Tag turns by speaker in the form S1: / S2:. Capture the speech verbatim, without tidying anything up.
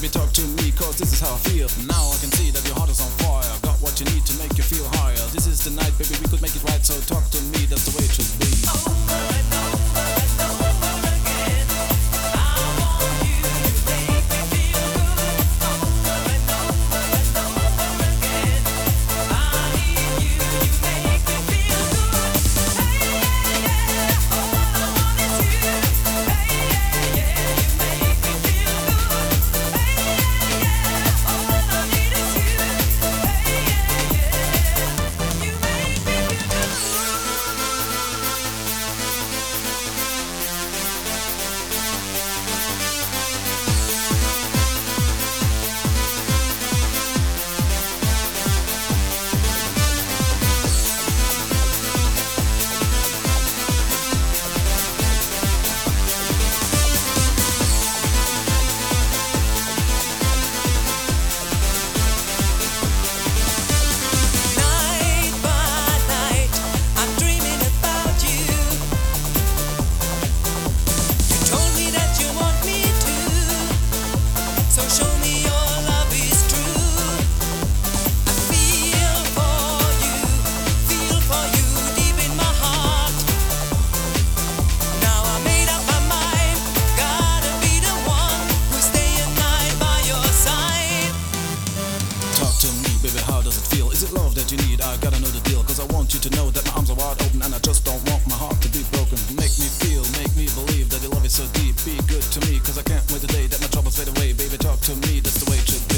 S1: talk to me, cause this is how I feel. Now I can see that your heart is on fire. Got what you need to make you feel higher. This is the night, baby, we could make it right. So talk to me, that's the way it should be.
S2: Over and over and over again, I want you to make me feel good. Over and over and over again, I need you to make me feel good. Hey yeah yeah, all I want is you. Hey yeah yeah, you make me feel good. Hey yeah yeah, all I need is you. Hey yeah yeah, you make me feel good. Night by night, I'm dreaming about you. You told me that you want me to, so show me your love is true. I feel for you, feel for you deep in my heart. Now I made up my mind, gotta be the one who's staying night by your side.
S1: Talk to me, baby, how does it feel? Is it love that you need? I gotta know the deal, cause I want you to know that my arms are wide open and I just don't want my heart to be broken. Make me feel, make me believe that your love is so deep. Be good to me, cause I can't wait the day that my troubles fade away. Baby, talk to me, that's the way it should be.